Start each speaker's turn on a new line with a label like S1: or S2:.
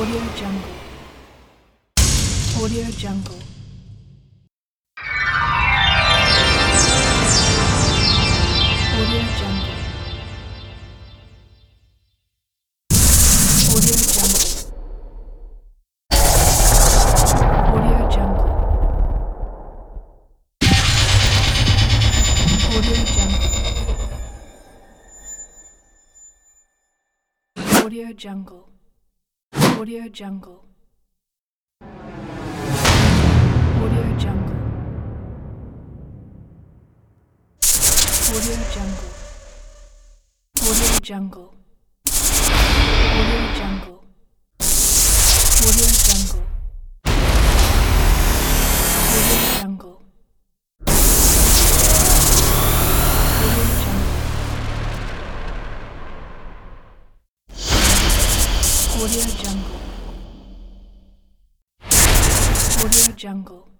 S1: Audio Jungle. Audio Jungle. Audio Jungle. Audio Jungle. Audio Jungle. Audio Jungle. Audio Jungle. Audio Jungle. Audio Jungle. Audio Jungle. Audio Jungle. Audio Jungle. Audio Jungle. Audio Jungle. Audio Jungle. Audio Jungle.